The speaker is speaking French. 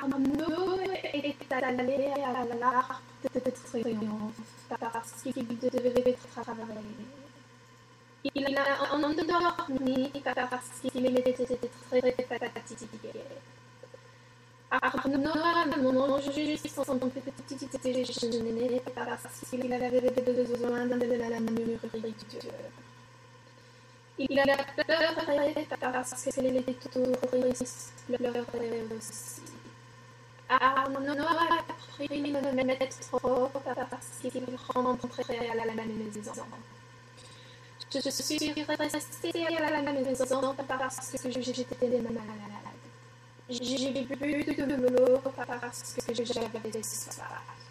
Arnaud est allé à l'Arc de Triomphe parce qu'il devait travailler. Il a endormi parce qu'il était très fatigué. Arnaud a mangé son petit déjeuner parce qu'il avait besoin de la nourriture. Il a pleuré parce que les touristes pleuraient aussi. Arnaud a pris le métro parce qu'il rentrait à la maison. Je suis restée à la maison parce que j'étais malade. J'ai bu de l'eau parce que j'avais soif.